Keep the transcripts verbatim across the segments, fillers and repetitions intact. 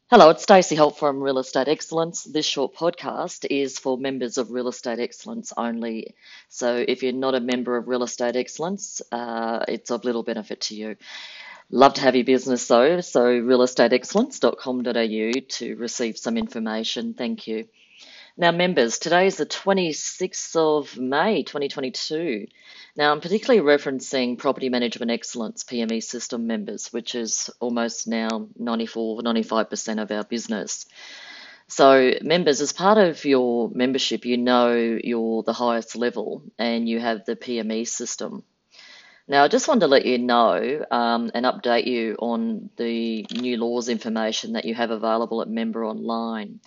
Hello, it's Stacey Holt from Real Estate Excellence. This short podcast is for members of Real Estate Excellence only. So if you're not a member of Real Estate Excellence, uh, it's of little benefit to you. Love to have your business though, so real estate excellence dot com dot a u to receive some information. Thank you. Now, members, today is the twenty-sixth of May, twenty twenty-two. Now, I'm particularly referencing Property Management Excellence P M E system members, which is almost now ninety-four, ninety-five percent of our business. So, members, as part of your membership, you know you're the highest level and you have the P M E system. Now, I just wanted to let you know um, and update you on the new laws information that you have available at Member Online.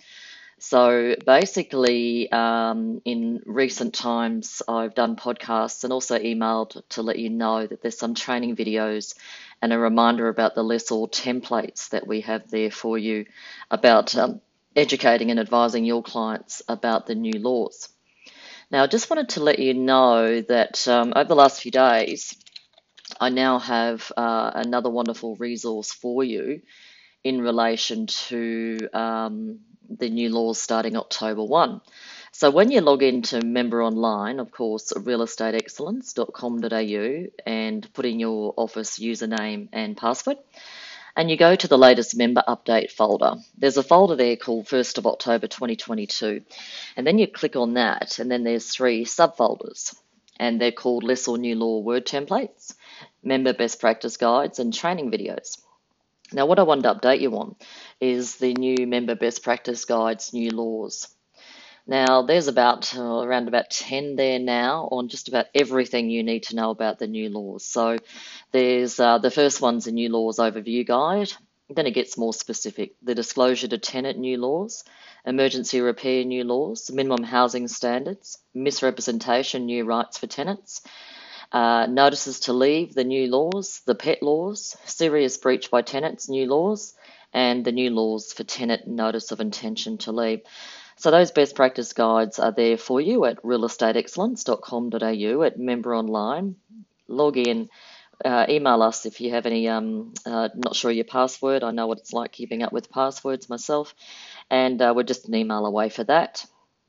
So basically, um, in recent times, I've done podcasts and also emailed to let you know that there's some training videos and a reminder about the lessor templates that we have there for you about um, educating and advising your clients about the new laws. Now, I just wanted to let you know that um, over the last few days, I now have uh, another wonderful resource for you in relation to um, the new laws starting October first. So when you log into Member Online, of course, real estate excellence dot com dot a u and put in your office username and password, and you go to the latest member update folder. There's a folder there called first of October twenty twenty-two, and then you click on that, and then there's three subfolders, and they're called Lessor New Law Word Templates, Member Best Practice Guides, and Training Videos. Now, what I wanted to update you on is the new Member Best Practice Guides, new laws. Now, there's about uh, around about ten there now on just about everything you need to know about the new laws. So there's uh, the first one's a new laws overview guide. Then it gets more specific. The disclosure to tenant new laws, emergency repair new laws, minimum housing standards, misrepresentation new rights for tenants, Uh, notices to leave, the new laws, the pet laws, serious breach by tenants, new laws, and the new laws for tenant notice of intention to leave. So those best practice guides are there for you at real estate excellence dot com dot a u at Member Online. Log in, uh, email us if you have any, um, uh, not sure your password. I know what it's like keeping up with passwords myself, and uh, we're just an email away for that.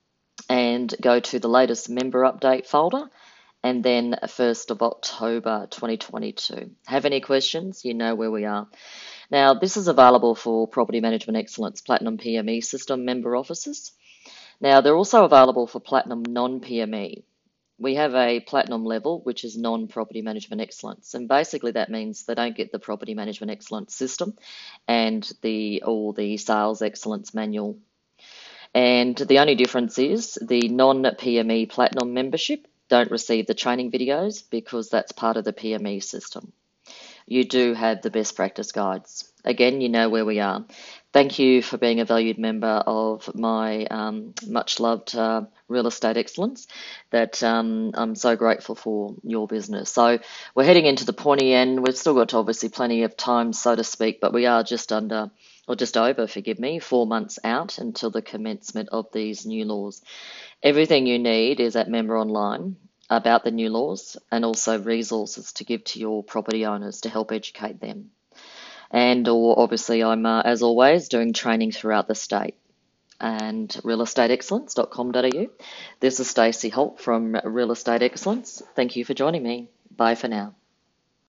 And go to the latest member update folder, and then first of October twenty twenty-two. Have any questions? You know where we are. Now, this is available for Property Management Excellence Platinum P M E system member offices. Now, they're also available for Platinum non-P M E. We have a Platinum level, which is non-Property Management Excellence, and basically that means they don't get the Property Management Excellence system and the or the Sales Excellence manual. And the only difference is the non-P M E Platinum membership don't receive the training videos because that's part of the P M E system. You do have the best practice guides. Again, you know where we are. Thank you for being a valued member of my um, much loved uh, Real Estate Excellence. That um, I'm so grateful for your business. So we're heading into the pointy end. We've still got obviously plenty of time, so to speak, but we are just under, or just over, forgive me, four months out until the commencement of these new laws. Everything you need is at Member Online about the new laws, and also resources to give to your property owners to help educate them. And or obviously I'm, uh, as always, doing training throughout the state. And real estate excellence dot com dot a u. This is Stacey Holt from Real Estate Excellence. Thank you for joining me. Bye for now.